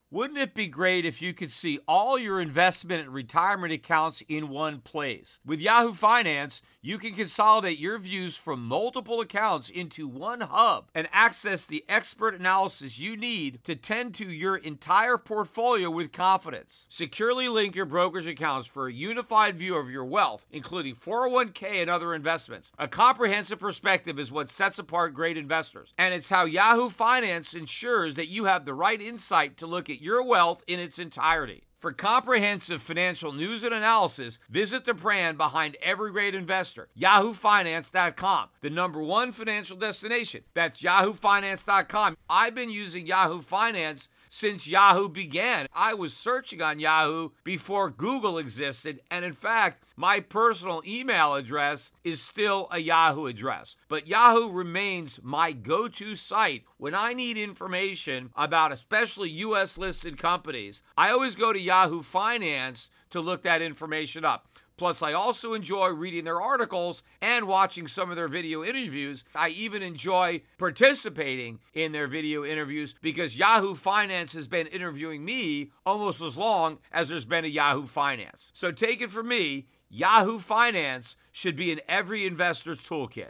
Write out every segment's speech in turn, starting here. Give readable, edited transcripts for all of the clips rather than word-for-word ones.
Wouldn't it be great if you could see all your investment and retirement accounts in one place? With Yahoo Finance, you can consolidate your views from multiple accounts into one hub and access the expert analysis you need to tend to your entire portfolio with confidence. Securely link your brokerage accounts for a unified view of your wealth, including 401k and other investments. A comprehensive perspective is what sets apart great investors, and it's how Yahoo Finance ensures that you have the right insight to look at your wealth in its entirety. For comprehensive financial news and analysis, visit the brand behind every great investor, yahoofinance.com, the #1 financial destination. That's yahoofinance.com. I've been using Yahoo Finance since Yahoo began. I was searching on Yahoo before Google existed, and in fact, my personal email address is still a Yahoo address. But Yahoo remains my go-to site when I need information about especially U.S.-listed companies. I always go to Yahoo Finance to look that information up. Plus, I also enjoy reading their articles and watching some of their video interviews. I even enjoy participating in their video interviews because Yahoo Finance has been interviewing me almost as long as there's been a Yahoo Finance. So take it from me, Yahoo Finance should be in every investor's toolkit.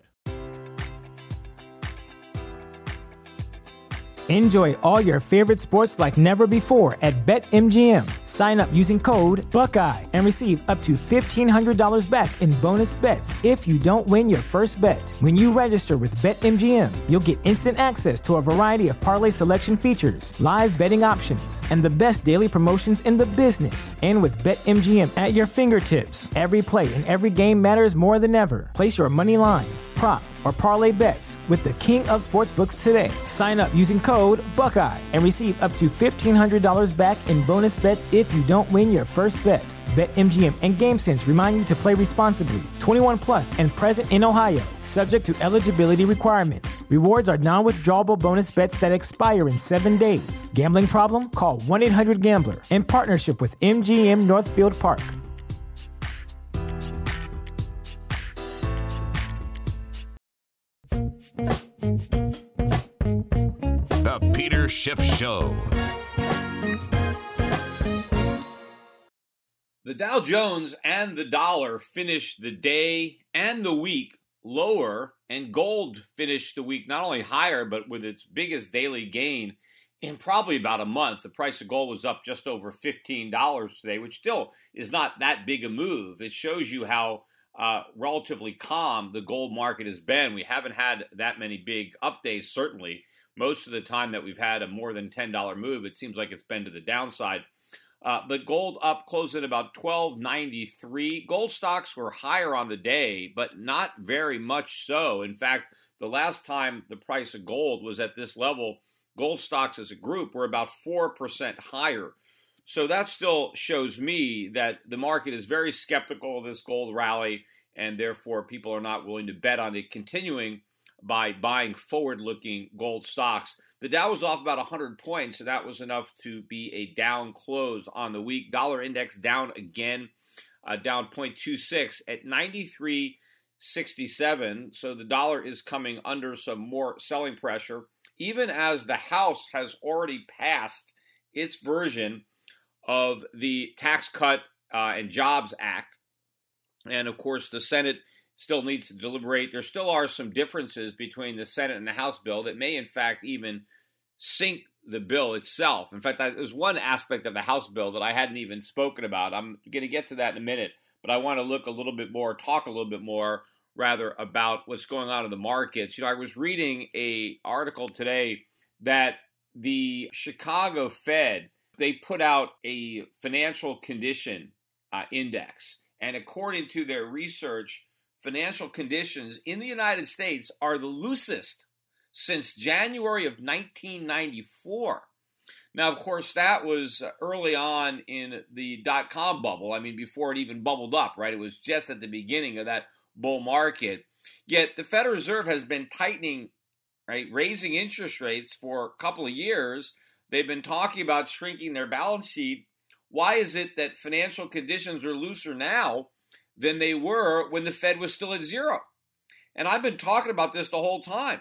Enjoy all your favorite sports like never before at BetMGM. Sign up using code Buckeye and receive up to $1,500 back in bonus bets if you don't win your first bet. When you register with BetMGM, you'll get instant access to a variety of parlay selection features, live betting options, and the best daily promotions in the business. And with BetMGM at your fingertips, every play and every game matters more than ever. Place your money line, prop, or parlay bets with the king of sportsbooks today. Sign up using code Buckeye and receive up to $1,500 back in bonus bets if you don't win your first bet. BetMGM and GameSense remind you to play responsibly. 21 plus and present in Ohio, subject to eligibility requirements. Rewards are non-withdrawable bonus bets that expire in 7 days. Gambling problem? Call 1-800-GAMBLER. In partnership with MGM Northfield Park. The Peter Schiff Show. The Dow Jones and the dollar finished the day and the week lower, and gold finished the week not only higher, but with its biggest daily gain in probably about a month. The price of gold was up just over $15 today, which still is not that big a move. It shows you how relatively calm the gold market has been. We haven't had that many big updates, certainly. Most of the time that we've had a more than $10 move, it seems like it's been to the downside. But gold up, closing at about $12.93. Gold stocks were higher on the day, but not very much so. In fact, the last time the price of gold was at this level, gold stocks as a group were about 4% higher. So that still shows me that the market is very skeptical of this gold rally, and therefore people are not willing to bet on it continuing by buying forward-looking gold stocks. The Dow was off about 100 points, so that was enough to be a down close on the week. Dollar index down again, down 0.26 at 93.67. So the dollar is coming under some more selling pressure, even as the House has already passed its version of the Tax Cut and Jobs Act. And of course, the Senate still needs to deliberate. There still are some differences between the Senate and the House bill that may, in fact, even sink the bill itself. In fact, there's one aspect of the House bill that I hadn't even spoken about. I'm going to get to that in a minute, but I want to talk a little bit more, about what's going on in the markets. I was reading an article today that the Chicago Fed, they put out a financial condition index. And according to their research, financial conditions in the United States are the loosest since January of 1994. Now, of course, that was early on in the dot-com bubble. I mean, before it even bubbled up, right? It was just at the beginning of that bull market. Yet the Federal Reserve has been tightening, right, raising interest rates for a couple of years. They've been talking about shrinking their balance sheet. Why is it that financial conditions are looser now than they were when the Fed was still at zero? And I've been talking about this the whole time.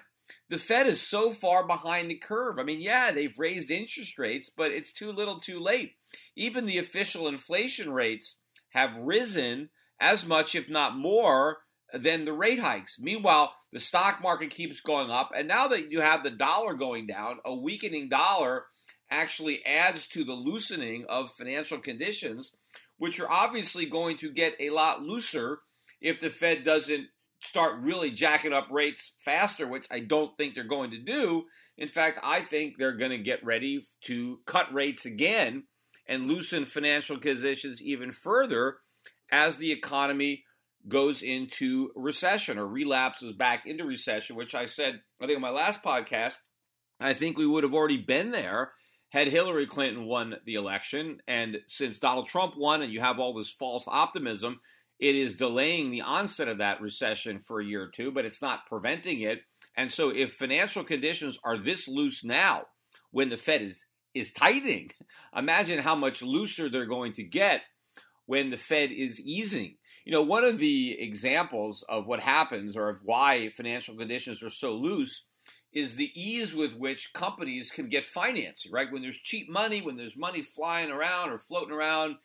the Fed is so far behind the curve. I mean, yeah, they've raised interest rates, but it's too little too late. Even the official inflation rates have risen as much, if not more, than the rate hikes. Meanwhile, the stock market keeps going up, and now that you have the dollar going down, a weakening dollar actually adds to the loosening of financial conditions, which are obviously going to get a lot looser if the Fed doesn't start really jacking up rates faster, which I don't think they're going to do. In fact, I think they're going to get ready to cut rates again and loosen financial conditions even further as the economy goes into recession or relapses back into recession, which I said, I think on my last podcast, I think we would have already been there had Hillary Clinton won the election. And since Donald Trump won and you have all this false optimism, it is delaying the onset of that recession for a year or two, but it's not preventing it. And so if financial conditions are this loose now, when the Fed is tightening, imagine how much looser they're going to get when the Fed is easing. You know, one of the examples of what happens or of why financial conditions are so loose is the ease with which companies can get financing, right? When there's cheap money, when there's money flying around or floating around,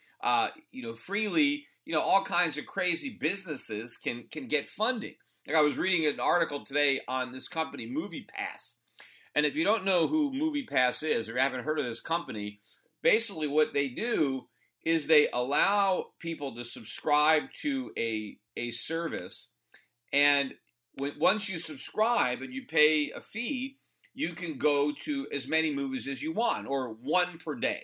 freely, all kinds of crazy businesses can get funding. Like I was reading an article today on this company, MoviePass. And if you don't know who MoviePass is or you haven't heard of this company, basically what they do is they allow people to subscribe to a service, and once you subscribe and you pay a fee, you can go to as many movies as you want, or one per day.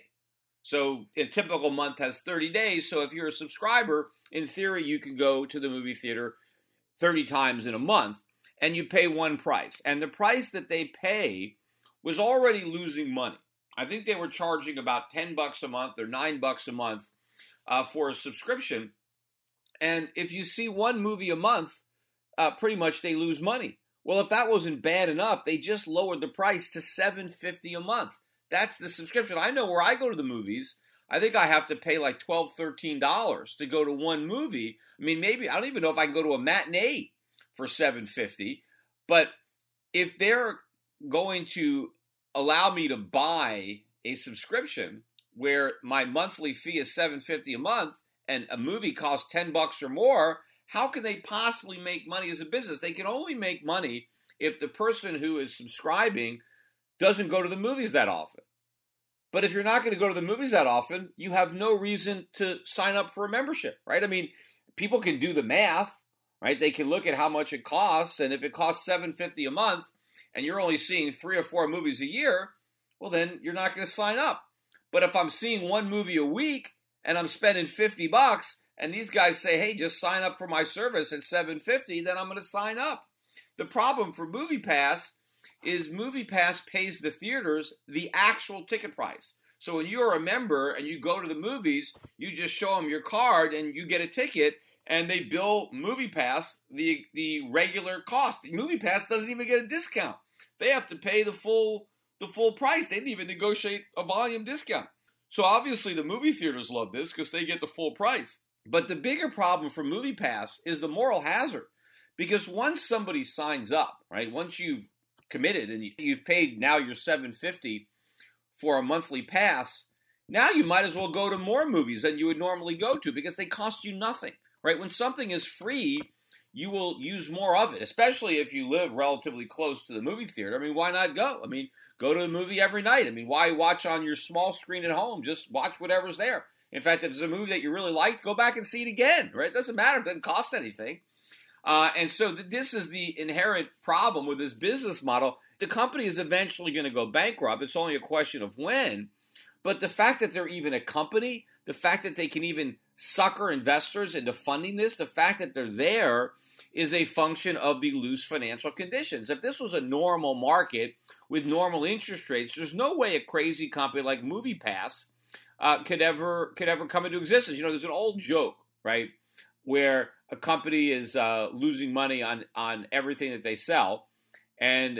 So a typical month has 30 days, so if you're a subscriber, in theory, you can go to the movie theater 30 times in a month, and you pay one price. And the price that they pay was already losing money. I think they were charging about $10 a month or $9 a month for a subscription. And if you see one movie a month, pretty much they lose money. Well, if that wasn't bad enough, they just lowered the price to $7.50 a month. That's the subscription. I know where I go to the movies, I think I have to pay like $12, $13 to go to one movie. I mean, maybe, I don't even know if I can go to a matinee for $7.50. But if they're going to allow me to buy a subscription where my monthly fee is $7.50 a month and a movie costs $10 or more, how can they possibly make money as a business? They can only make money if the person who is subscribing doesn't go to the movies that often. But if you're not going to go to the movies that often, you have no reason to sign up for a membership, right? I mean, people can do the math, right? They can look at how much it costs, and if it costs $7.50 a month, and you're only seeing 3 or 4 movies a year, well, then you're not going to sign up. But if I'm seeing one movie a week and I'm spending $50 and these guys say, hey, just sign up for my service at $7.50, then I'm going to sign up. The problem for MoviePass is MoviePass pays the theaters the actual ticket price. So when you're a member and you go to the movies, you just show them your card and you get a ticket, and they bill MoviePass the regular cost. MoviePass doesn't even get a discount. They have to pay the full price. They didn't even negotiate a volume discount. So obviously the movie theaters love this because they get the full price. But the bigger problem for MoviePass is the moral hazard. Because once somebody signs up, right, once you've committed and you've paid now your $7.50 for a monthly pass, now you might as well go to more movies than you would normally go to because they cost you nothing, right? When something is free, you will use more of it, especially if you live relatively close to the movie theater. I mean, why not go? I mean, go to a movie every night. I mean, why watch on your small screen at home? Just watch whatever's there. In fact, if it's a movie that you really like, go back and see it again, right? It doesn't matter. It doesn't cost anything. And so this is the inherent problem with this business model. The company is eventually going to go bankrupt. It's only a question of when. But the fact that they're even a company, the fact that they can even sucker investors into funding this, the fact that they're there is a function of the loose financial conditions. If this was a normal market with normal interest rates, there's no way a crazy company like MoviePass could ever come into existence. You know, there's an old joke, right, where a company is losing money on everything that they sell, and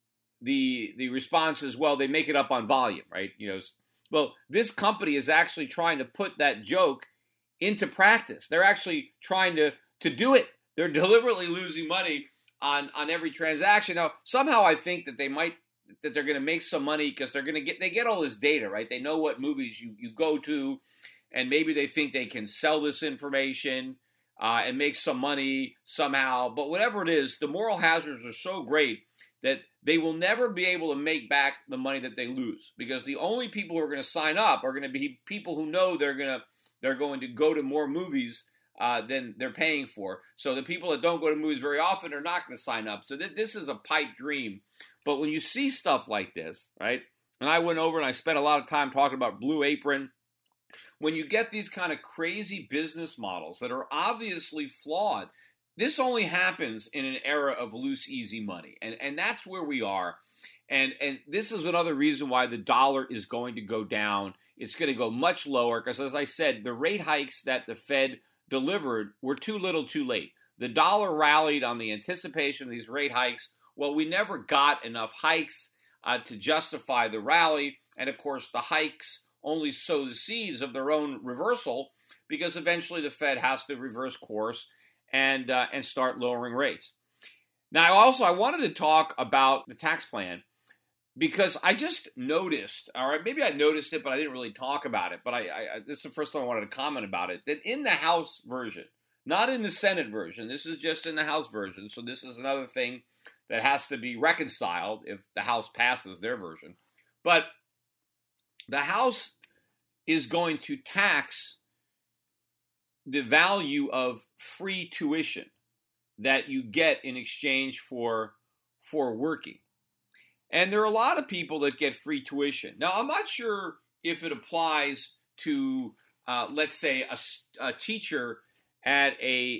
the response is, well, they make it up on volume, right? You know, well, this company is actually trying to put that joke into practice. They're actually trying to do it. They're deliberately losing money on every transaction. Now, somehow I think that they're going to make some money because they get all this data, right? They know what movies you go to, and maybe they think they can sell this information and make some money somehow. But whatever it is, the moral hazards are so great that they will never be able to make back the money that they lose, because the only people who are going to sign up are going to be people who know they're going to go to more movies than they're paying for. So the people that don't go to movies very often are not going to sign up. So this is a pipe dream. But when you see stuff like this, right, and I went over and I spent a lot of time talking about Blue Apron, when you get these kind of crazy business models that are obviously flawed, this only happens in an era of loose, easy money. And that's where we are. And this is another reason why the dollar is going to go down. It's going to go much lower because, as I said, the rate hikes that the Fed delivered were too little too late. The dollar rallied on the anticipation of these rate hikes. Well, we never got enough hikes to justify the rally. And, of course, the hikes only sow the seeds of their own reversal, because eventually the Fed has to reverse course and start lowering rates. Now, I wanted to talk about the tax plan, because I just noticed, all right, maybe I noticed it, but I didn't really talk about it. But this is the first time I wanted to comment about it, that in the House version, not in the Senate version, this is just in the House version. So this is another thing that has to be reconciled if the House passes their version. But the House is going to tax the value of free tuition that you get in exchange for working. And there are a lot of people that get free tuition. Now, I'm not sure if it applies to, let's say, a teacher at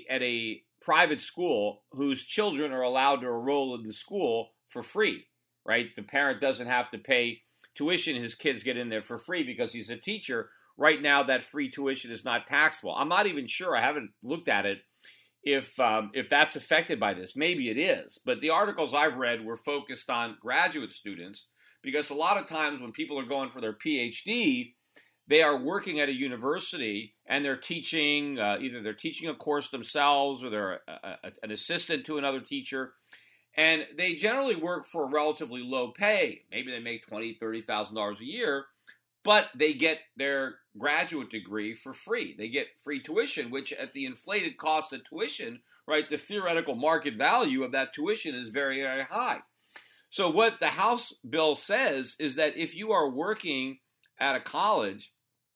a private school whose children are allowed to enroll in the school for free, right? The parent doesn't have to pay tuition. His kids get in there for free because he's a teacher. Right now, that free tuition is not taxable. I'm not even sure. I haven't looked at it if that's affected by this. Maybe it is. But the articles I've read were focused on graduate students, because a lot of times when people are going for their PhD, they are working at a university and they're teaching, either they're teaching a course themselves or they're an assistant to another teacher. And they generally work for a relatively low pay. Maybe they make $20,000, $30,000 a year, but they get their graduate degree for free. They get free tuition, which at the inflated cost of tuition, right, the theoretical market value of that tuition is very, very high. So what the House bill says is that if you are working at a college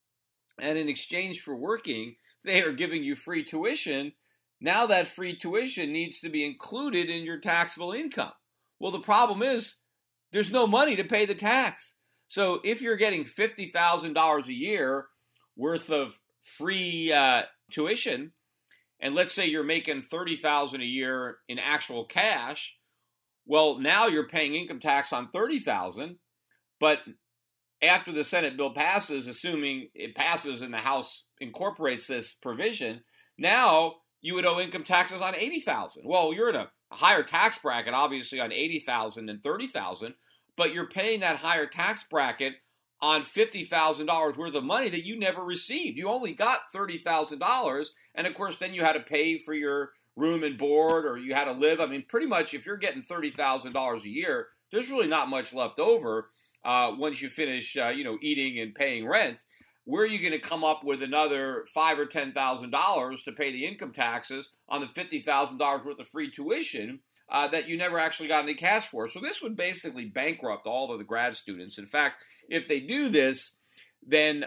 and in exchange for working, they are giving you free tuition, now that free tuition needs to be included in your taxable income. Well, the problem is there's no money to pay the tax. So if you're getting $50,000 a year worth of free tuition, and let's say you're making $30,000 a year in actual cash, well, now you're paying income tax on $30,000, but after the Senate bill passes, assuming it passes and the House incorporates this provision, now you would owe income taxes on $80,000. Well, you're in a higher tax bracket, obviously, on $80,000 than $30,000, but you're paying that higher tax bracket on $50,000 worth of money that you never received. You only got $30,000, and of course, then you had to pay for your room and board, or you had to live. I mean, pretty much, if you're getting $30,000 a year, there's really not much left over once you finish, eating and paying rent. Where are you going to come up with another $5,000 or $10,000 to pay the income taxes on the $50,000 worth of free tuition that you never actually got any cash for? So this would basically bankrupt all of the grad students. In fact, if they do this, then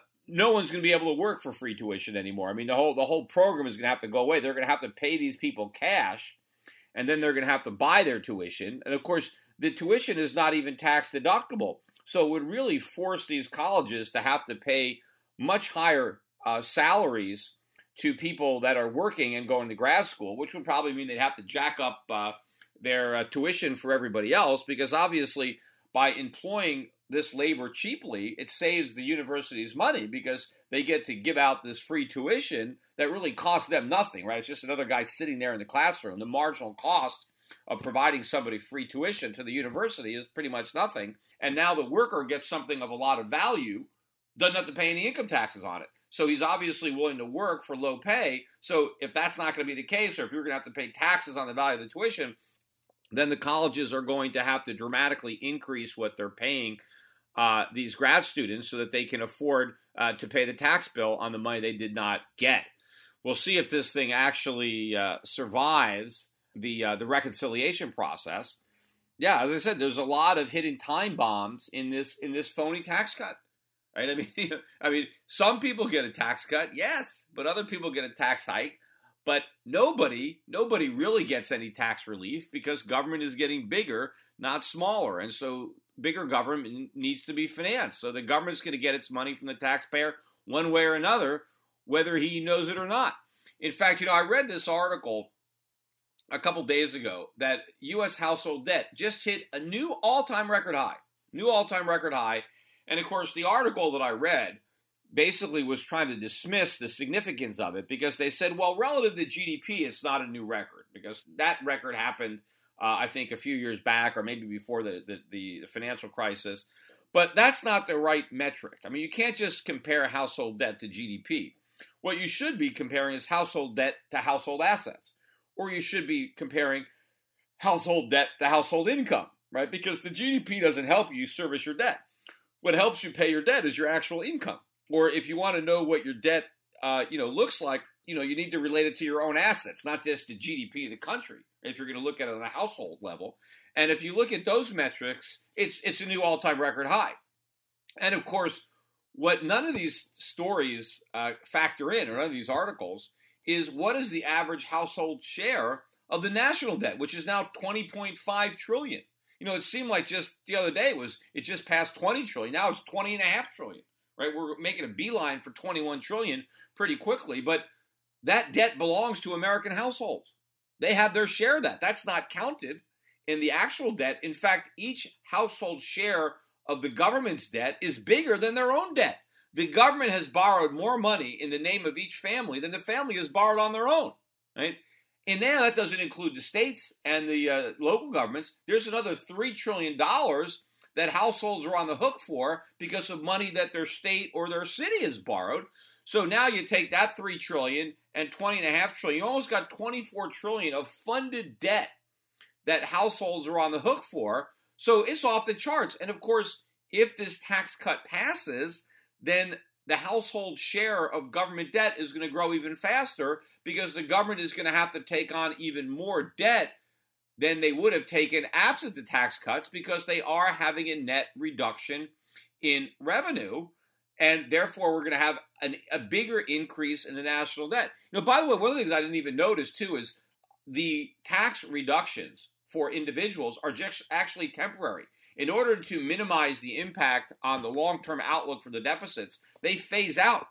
no one's going to be able to work for free tuition anymore. I mean, the whole program is going to have to go away. They're going to have to pay these people cash, and then they're going to have to buy their tuition. And of course, the tuition is not even tax deductible. So it would really force these colleges to have to pay much higher salaries to people that are working and going to grad school, which would probably mean they'd have to jack up their tuition for everybody else, because obviously by employing this labor cheaply, it saves the universities money, because they get to give out this free tuition that really costs them nothing, right? It's just another guy sitting there in the classroom. The marginal cost of providing somebody free tuition to the university is pretty much nothing. And now the worker gets something of a lot of value, doesn't have to pay any income taxes on it. So he's obviously willing to work for low pay. So if that's not going to be the case, or if you're going to have to pay taxes on the value of the tuition, then the colleges are going to have to dramatically increase what they're paying these grad students so that they can afford to pay the tax bill on the money they did not get. We'll see if this thing actually survives the reconciliation process. Yeah, as I said, there's a lot of hidden time bombs in this phony tax cut. Right? I mean, some people get a tax cut, yes, but other people get a tax hike. But nobody really gets any tax relief because government is getting bigger, not smaller. And so bigger government needs to be financed. So the government's going to get its money from the taxpayer one way or another, whether he knows it or not. In fact, I read this article a couple days ago that U.S. household debt just hit a new all-time record high. And, of course, the article that I read basically was trying to dismiss the significance of it because they said, well, relative to GDP, it's not a new record because that record happened, I think, a few years back or maybe before the financial crisis. But that's not the right metric. I mean, you can't just compare household debt to GDP. What you should be comparing is household debt to household assets, or you should be comparing household debt to household income, right? Because the GDP doesn't help you service your debt. What helps you pay your debt is your actual income. Or if you want to know what your debt, looks like, you need to relate it to your own assets, not just the GDP of the country. If you're going to look at it on a household level, and if you look at those metrics, it's a new all-time record high. And of course, what none of these stories factor in, or none of these articles, is what is the average household share of the national debt, which is now $20.5 trillion. It seemed like just the other day it just passed $20 trillion. Now it's $20.5 trillion. Right, we're making a beeline for $21 trillion pretty quickly, but that debt belongs to American households. They have their share of that. That's not counted in the actual debt. In fact, each household share of the government's debt is bigger than their own debt. The government has borrowed more money in the name of each family than the family has borrowed on their own. Right, and now that doesn't include the states and the local governments. There's another $3 trillion that households are on the hook for because of money that their state or their city has borrowed. So now you take that $3 trillion and $20.5 trillion, you almost got $24 trillion of funded debt that households are on the hook for. So it's off the charts. And of course, if this tax cut passes, then the household share of government debt is going to grow even faster because the government is going to have to take on even more debt than they would have taken absent the tax cuts because they are having a net reduction in revenue, and therefore we're going to have a bigger increase in the national debt. By the way, one of the things I didn't even notice, too, is the tax reductions for individuals are just actually temporary. In order to minimize the impact on the long-term outlook for the deficits, they phase out.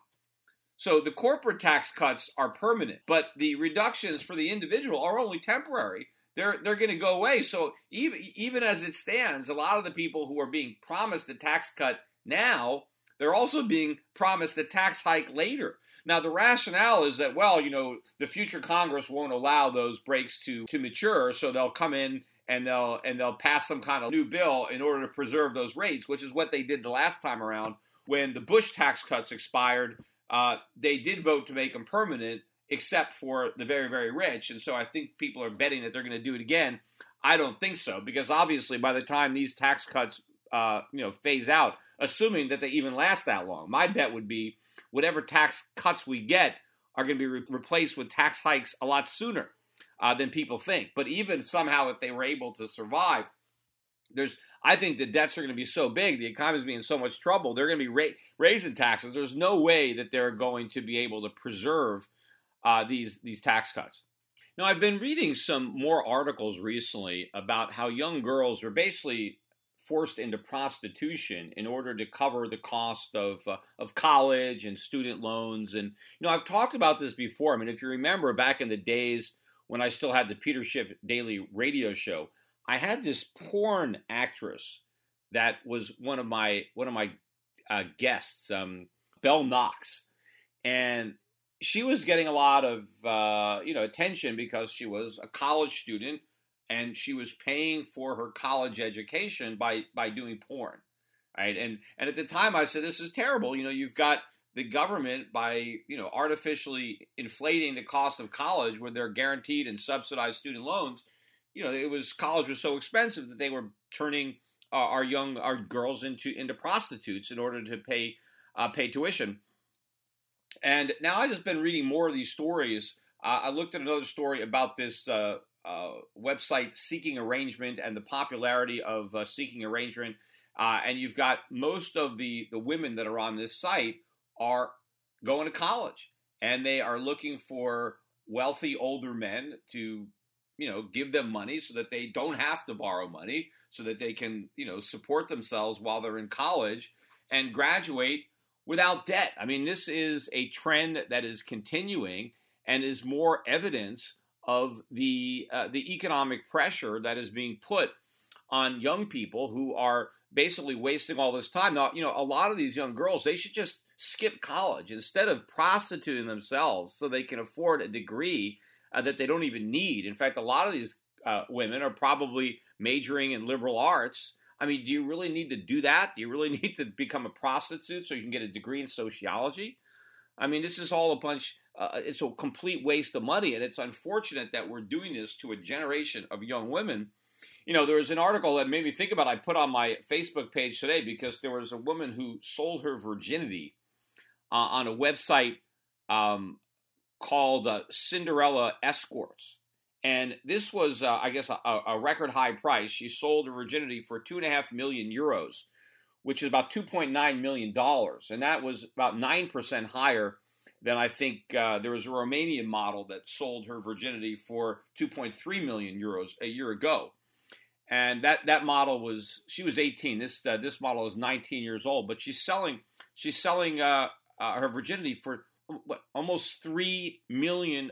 So the corporate tax cuts are permanent, but the reductions for the individual are only temporary. They're going to go away. So even as it stands, a lot of the people who are being promised a tax cut now, they're also being promised a tax hike later. Now, the rationale is that, the future Congress won't allow those breaks to mature, so they'll come in and they'll pass some kind of new bill in order to preserve those rates, which is what they did the last time around. When the Bush tax cuts expired, they did vote to make them permanent, except for the very, very rich. And so I think people are betting that they're going to do it again. I don't think so, because obviously by the time these tax cuts, phase out, assuming that they even last that long, my bet would be whatever tax cuts we get are going to be replaced with tax hikes a lot sooner than people think. But even somehow, if they were able to survive, I think the debts are going to be so big, the economy is being in so much trouble, they're going to be raising taxes. There's no way that they're going to be able to preserve these tax cuts. Now, I've been reading some more articles recently about how young girls are basically forced into prostitution in order to cover the cost of college and student loans. And, I've talked about this before. I mean, if you remember back in the days when I still had the Peter Schiff Daily radio show, I had this porn actress that was one of my guests, Belle Knox. And she was getting a lot of, attention because she was a college student and she was paying for her college education by doing porn, right? And at the time I said, this is terrible. You've got the government by, artificially inflating the cost of college with their guaranteed and subsidized student loans. college was so expensive that they were turning our girls into prostitutes in order to pay tuition. And now I've just been reading more of these stories. I looked at another story about this website Seeking Arrangement and the popularity of Seeking Arrangement. And you've got most of the women that are on this site are going to college, and they are looking for wealthy older men to, give them money so that they don't have to borrow money, so that they can, support themselves while they're in college and graduate without debt. I mean, this is a trend that is continuing and is more evidence of the economic pressure that is being put on young people who are basically wasting all this time. Now, a lot of these young girls, they should just skip college instead of prostituting themselves so they can afford a degree that they don't even need. In fact, a lot of these women are probably majoring in liberal arts. I mean, do you really need to do that? Do you really need to become a prostitute so you can get a degree in sociology? I mean, this is all a bunch, it's a complete waste of money, and it's unfortunate that we're doing this to a generation of young women. There was an article that made me think about it. I put on my Facebook page today because there was a woman who sold her virginity on a website called Cinderella Escorts. And this was, I guess, a record high price. She sold her virginity for 2.5 million euros, which is about $2.9 million. And that was about 9% higher than I think there was a Romanian model that sold her virginity for 2.3 million euros a year ago. And that model was, she was 18. This model is 19 years old, but she's selling her virginity for almost $3 million.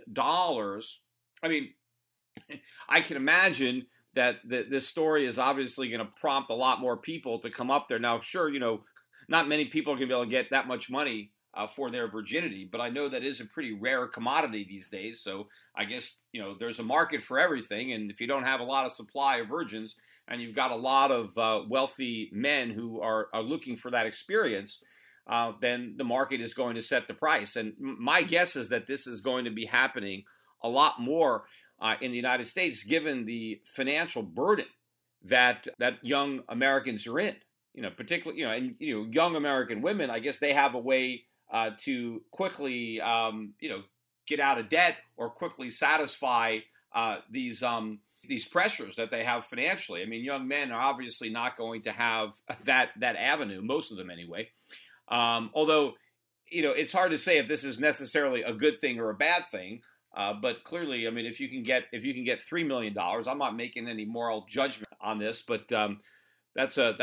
I mean, I can imagine that this story is obviously going to prompt a lot more people to come up there. Now, sure, not many people are going to be able to get that much money for their virginity, but I know that is a pretty rare commodity these days. So I guess, there's a market for everything. And if you don't have a lot of supply of virgins and you've got a lot of wealthy men who are looking for that experience, then the market is going to set the price. And my guess is that this is going to be happening a lot more in the United States, given the financial burden that young Americans are in. Particularly, and young American women, I guess they have a way to quickly, get out of debt or quickly satisfy these pressures that they have financially. I mean, young men are obviously not going to have that avenue, most of them anyway. Although, it's hard to say if this is necessarily a good thing or a bad thing. But clearly, I mean, if you can get $3 million, I'm not making any moral judgment on this, but that's an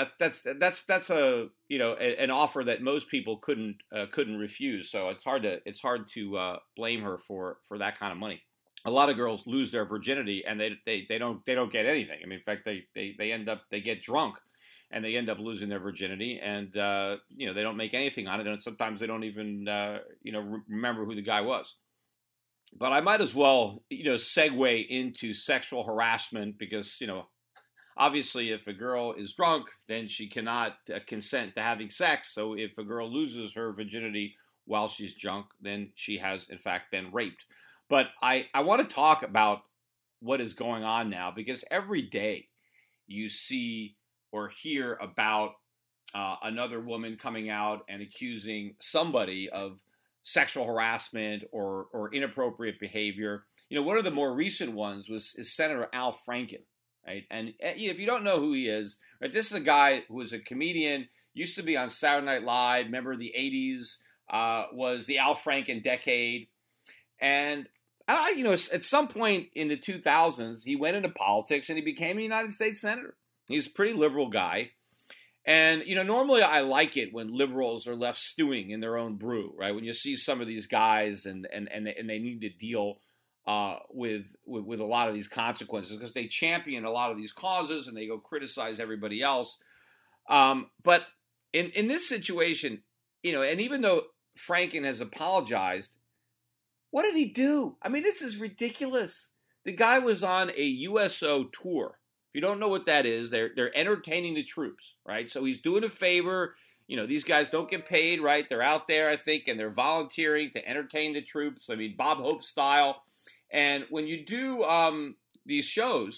offer that most people couldn't refuse. So it's hard to blame her for that kind of money. A lot of girls lose their virginity and they don't get anything. I mean, in fact, they get drunk and they end up losing their virginity, and they don't make anything on it, and sometimes they don't even remember who the guy was. But I might as well, segue into sexual harassment because, obviously if a girl is drunk, then she cannot consent to having sex. So if a girl loses her virginity while she's drunk, then she has, in fact, been raped. But I want to talk about what is going on now, because every day you see or hear about another woman coming out and accusing somebody of sexual harassment or inappropriate behavior. One of the more recent ones is Senator Al Franken, right? And if you don't know who he is, right, this is a guy who was a comedian, used to be on Saturday Night Live, member of the 80s, was the Al Franken decade. And, at some point in the 2000s, he went into politics and he became a United States Senator. He's a pretty liberal guy. And, normally I like it when liberals are left stewing in their own brew, right? When you see some of these guys and they need to deal with a lot of these consequences because they champion a lot of these causes and they go criticize everybody else. But in this situation, and even though Franken has apologized, what did he do? I mean, this is ridiculous. The guy was on a USO tour. If you don't know what that is, they're entertaining the troops, right? So he's doing a favor. These guys don't get paid, right? They're out there, I think, and they're volunteering to entertain the troops. I mean, Bob Hope style. And when you do these shows,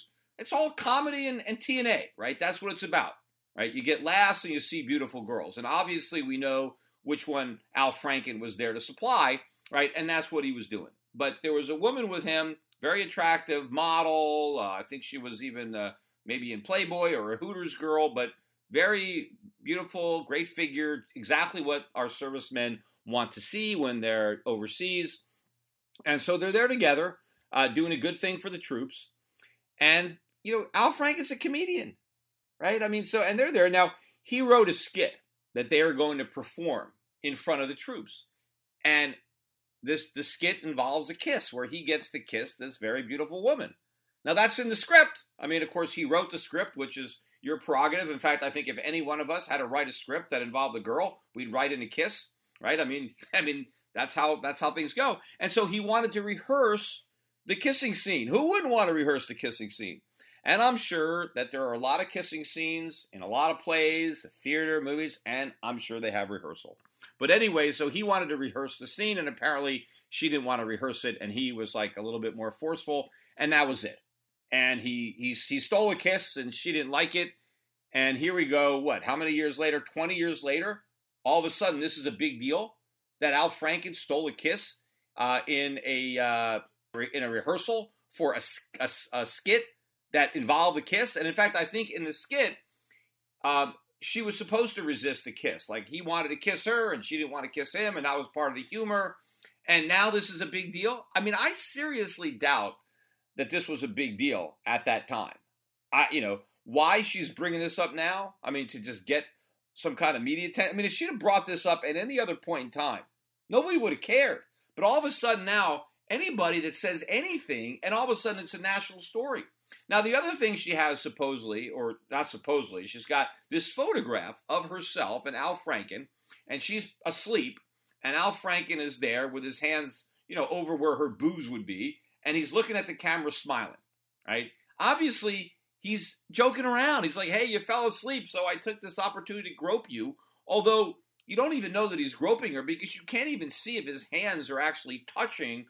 it's all comedy and TNA, right? That's what it's about, right? You get laughs and you see beautiful girls. And obviously we know which one Al Franken was there to supply, right? And that's what he was doing. But there was a woman with him, very attractive model. I think she was even maybe in Playboy or a Hooters girl, but very beautiful, great figure, exactly what our servicemen want to see when they're overseas. And so they're there together, doing a good thing for the troops. And, Al Franken's a comedian, right? I mean, and they're there. Now, he wrote a skit that they are going to perform in front of the troops. And the skit involves a kiss where he gets to kiss this very beautiful woman. Now, that's in the script. I mean, of course, he wrote the script, which is your prerogative. In fact, I think if any one of us had to write a script that involved a girl, we'd write in a kiss, right? I mean, that's how things go. And so he wanted to rehearse the kissing scene. Who wouldn't want to rehearse the kissing scene? And I'm sure that there are a lot of kissing scenes in a lot of plays, theater, movies, and I'm sure they have rehearsal. But anyway, so he wanted to rehearse the scene, and apparently she didn't want to rehearse it, and he was like a little bit more forceful, and that was it. And he stole a kiss, and she didn't like it. And here we go, how many years later? 20 years later, all of a sudden this is a big deal that Al Franken stole a kiss in a rehearsal for a skit that involved a kiss. And in fact, I think in the skit, she was supposed to resist the kiss. Like, he wanted to kiss her and she didn't want to kiss him, and that was part of the humor. And now this is a big deal. I mean, I seriously doubt that this was a big deal at that time. Why she's bringing this up now? I mean, to just get some kind of media attention. I mean, if she'd have brought this up at any other point in time, nobody would have cared. But all of a sudden now, anybody that says anything, and all of a sudden it's a national story. Now, the other thing she has supposedly, or not supposedly, she's got this photograph of herself and Al Franken, and she's asleep, and Al Franken is there with his hands, over where her boobs would be, and he's looking at the camera smiling, right? Obviously, he's joking around. He's like, hey, you fell asleep, so I took this opportunity to grope you, although you don't even know that he's groping her because you can't even see if his hands are actually touching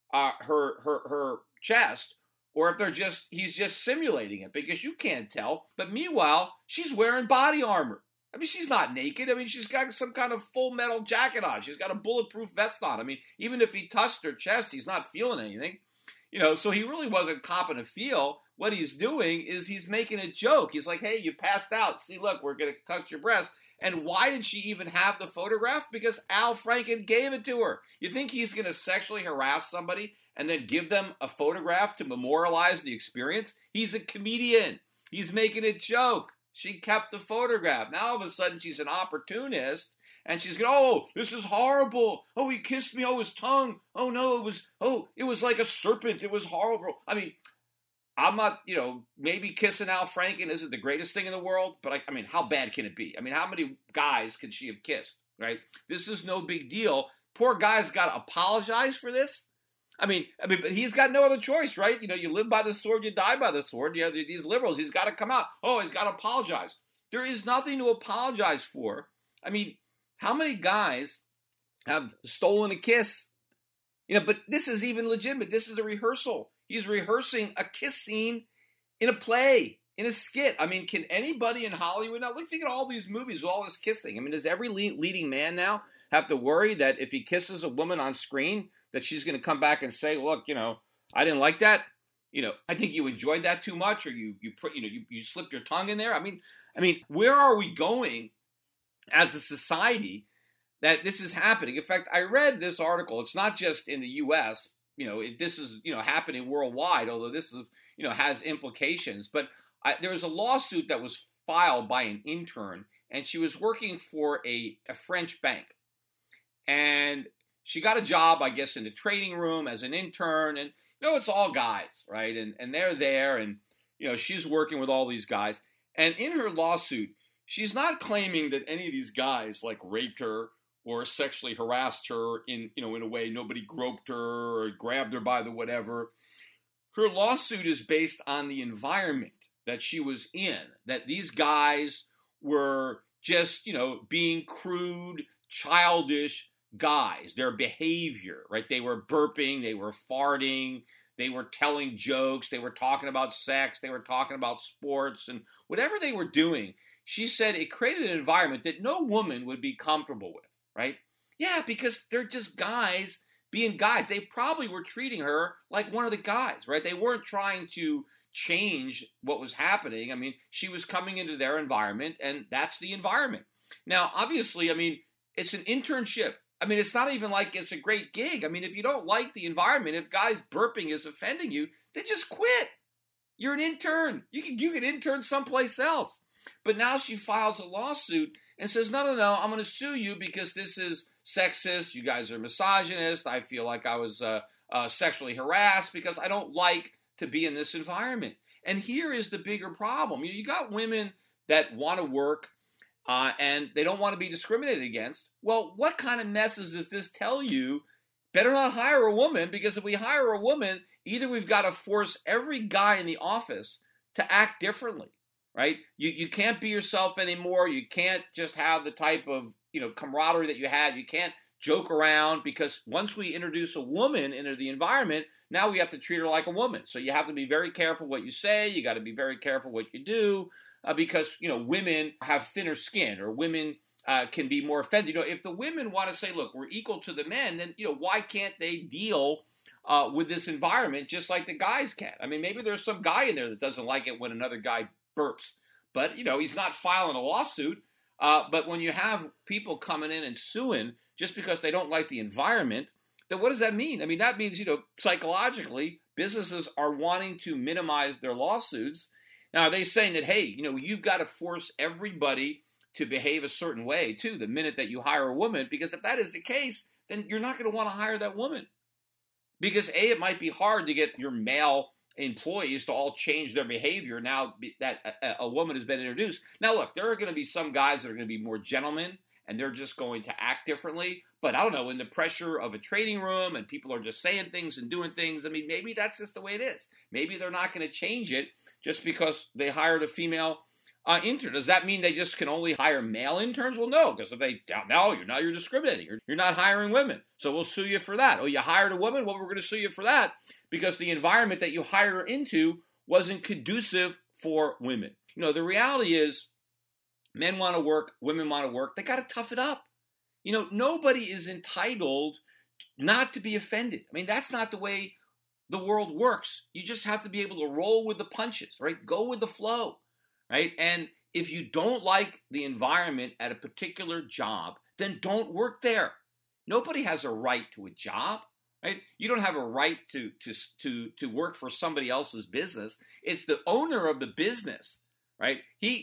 her chest, or if he's just simulating it, because you can't tell. But meanwhile, she's wearing body armor. I mean, she's not naked. I mean, she's got some kind of full metal jacket on. She's got a bulletproof vest on. I mean, even if he touched her chest, he's not feeling anything. So he really wasn't copping a feel. What he's doing is he's making a joke. He's like, hey, you passed out. See, look, we're going to touch your breast. And why did she even have the photograph? Because Al Franken gave it to her. You think he's going to sexually harass somebody and then give them a photograph to memorialize the experience? He's a comedian. He's making a joke. She kept the photograph. Now all of a sudden she's an opportunist, and she's going, oh, this is horrible. Oh, he kissed me. Oh, his tongue. Oh, no, it was like a serpent. It was horrible. I mean, I'm not, maybe kissing Al Franken isn't the greatest thing in the world, but I mean, how bad can it be? I mean, how many guys could she have kissed, right? This is no big deal. Poor guy's got to apologize for this. I mean, but he's got no other choice, right? You live by the sword, you die by the sword. You have these liberals. He's got to come out. Oh, he's got to apologize. There is nothing to apologize for. I mean, how many guys have stolen a kiss? But this is even legitimate. This is a rehearsal. He's rehearsing a kiss scene in a play, in a skit. I mean, can anybody in Hollywood now, think at all these movies with all this kissing. I mean, does every leading man now have to worry that if he kisses a woman on screen, that she's going to come back and say, look, I didn't like that. I think you enjoyed that too much, or you slipped your tongue in there. I mean, where are we going as a society that this is happening? In fact, I read this article. It's not just in the U.S., this is, happening worldwide, although this is, has implications. But there was a lawsuit that was filed by an intern, and she was working for a French bank. And she got a job, I guess, in the trading room as an intern. And, it's all guys, right? And they're there, and, she's working with all these guys. And in her lawsuit, she's not claiming that any of these guys, raped her or sexually harassed her in a way nobody groped her or grabbed her by the whatever. Her lawsuit is based on the environment that she was in, that these guys were just, being crude, childish guys. Their behavior, right? They were burping, they were farting, they were telling jokes, they were talking about sex, they were talking about sports, and whatever they were doing, she said it created an environment that no woman would be comfortable with, right? Yeah, because they're just guys being guys. They probably were treating her like one of the guys, right? They weren't trying to change what was happening. I mean, she was coming into their environment, and that's the environment. Now, obviously, I mean, it's an internship. I mean, it's not even like it's a great gig. I mean, if you don't like the environment, if guys burping is offending you, then just quit. You're an intern. You can intern someplace else. But now she files a lawsuit and says, no, I'm going to sue you because this is sexist. You guys are misogynist. I feel like I was sexually harassed because I don't like to be in this environment. And here is the bigger problem. You got women that want to work and they don't want to be discriminated against. Well, what kind of message does this tell you? Better not hire a woman, because if we hire a woman, either we've got to force every guy in the office to act differently, right? You can't be yourself anymore. You can't just have the type of camaraderie that you had. You can't joke around, because once we introduce a woman into the environment, now we have to treat her like a woman. So you have to be very careful what you say. You got to be very careful what you do. Because, women have thinner skin, or women can be more offended. If the women want to say, look, we're equal to the men, then, why can't they deal with this environment just like the guys can? I mean, maybe there's some guy in there that doesn't like it when another guy burps. But, he's not filing a lawsuit. But when you have people coming in and suing just because they don't like the environment, then what does that mean? I mean, that means, psychologically, businesses are wanting to minimize their lawsuits. Now, are they saying that, hey, you've got to force everybody to behave a certain way, too, the minute that you hire a woman? Because if that is the case, then you're not going to want to hire that woman. Because, A, it might be hard to get your male employees to all change their behavior now that a woman has been introduced. Now, look, there are going to be some guys that are going to be more gentlemen, and they're just going to act differently. But I don't know, in the pressure of a trading room and people are just saying things and doing things, I mean, maybe that's just the way it is. Maybe they're not going to change it just because they hired a female intern. Does that mean they just can only hire male interns? Well, no, because if they, no, you're discriminating. You're not hiring women, so we'll sue you for that. Oh, you hired a woman? Well, we're going to sue you for that because the environment that you hired her into wasn't conducive for women. The reality is men want to work, women want to work. They got to tough it up. Nobody is entitled not to be offended. I mean, that's not the way the world works. You just have to be able to roll with the punches, right? Go with the flow, right? And if you don't like the environment at a particular job, then don't work there. Nobody has a right to a job, right? You don't have a right to work for somebody else's business. It's the owner of the business, right?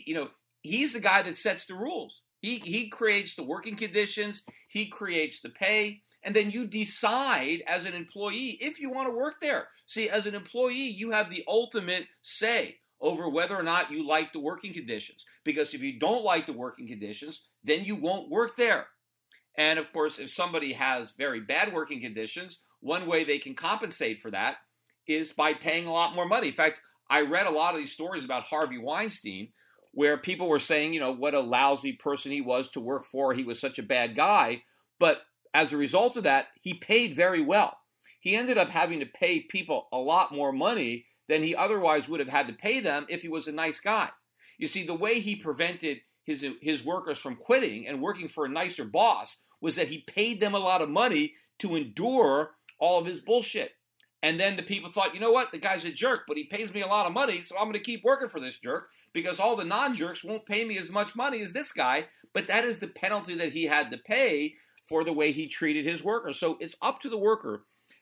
He's the guy that sets the rules. He creates the working conditions. He creates the pay. And then you decide as an employee if you want to work there. See, as an employee, you have the ultimate say over whether or not you like the working conditions. Because if you don't like the working conditions, then you won't work there. And of course, if somebody has very bad working conditions, one way they can compensate for that is by paying a lot more money. In fact, I read a lot of these stories about Harvey Weinstein, where people were saying, what a lousy person he was to work for. He was such a bad guy. But as a result of that, he paid very well. He ended up having to pay people a lot more money than he otherwise would have had to pay them if he was a nice guy. You see, the way he prevented his workers from quitting and working for a nicer boss was that he paid them a lot of money to endure all of his bullshit. And then the people thought, you know what, the guy's a jerk, but he pays me a lot of money, so I'm going to keep working for this jerk because all the non-jerks won't pay me as much money as this guy. But that is the penalty that he had to pay for the way he treated his workers. So it's up to the worker.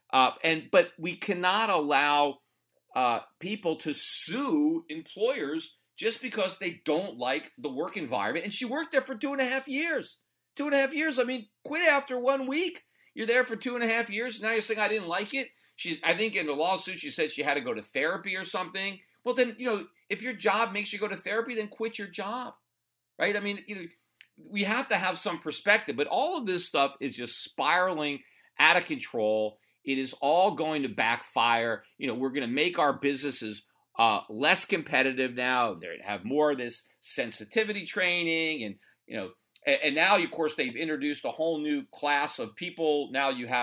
But we cannot allow people to sue employers just because they don't like the work environment. And she worked there for 2.5 years. 2.5 years. I mean, quit after 1 week. You're there for 2.5 years. Now you're saying I didn't like it. I think in the lawsuit she said she had to go to therapy or something. Well, then, if your job makes you go to therapy, then quit your job, right? I mean, we have to have some perspective. But all of this stuff is just spiraling out of control. It is all going to backfire. We're going to make our businesses less competitive now. They have more of this sensitivity training, and now, of course, they've introduced a whole new class of people. Now you have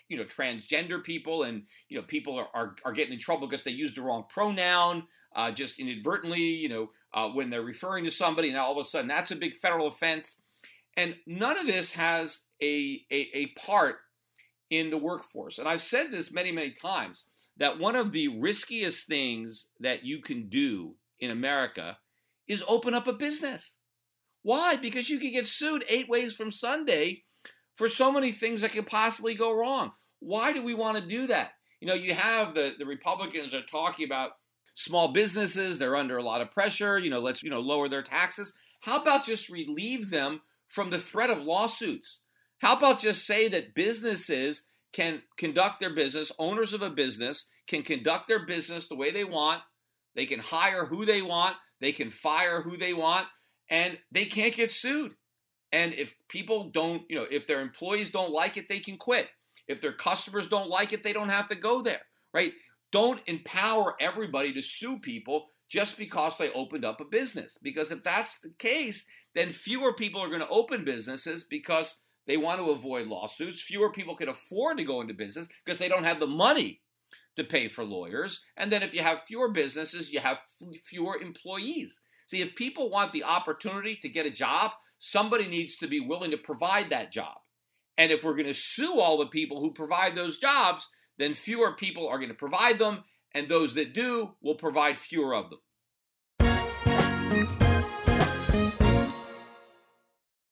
transgender people, and people are getting in trouble because they used the wrong pronoun, just inadvertently, when they're referring to somebody, and all of a sudden that's a big federal offense. And none of this has a part in the workforce. And I've said this many, many times, that one of the riskiest things that you can do in America is open up a business. Why? Because you can get sued 8 ways from Sunday for so many things that could possibly go wrong. Why do we want to do that? You have the Republicans are talking about small businesses. They're under a lot of pressure. Let's lower their taxes. How about just relieve them from the threat of lawsuits? How about just say that businesses can conduct their business, owners of a business can conduct their business the way they want. They can hire who they want. They can fire who they want, and they can't get sued. And if people don't, if their employees don't like it, they can quit. If their customers don't like it, they don't have to go there, right? Don't empower everybody to sue people just because they opened up a business. Because if that's the case, then fewer people are going to open businesses because they want to avoid lawsuits. Fewer people can afford to go into business because they don't have the money to pay for lawyers. And then if you have fewer businesses, you have fewer employees. See, if people want the opportunity to get a job, somebody needs to be willing to provide that job. And if we're going to sue all the people who provide those jobs, then fewer people are going to provide them, and those that do will provide fewer of them.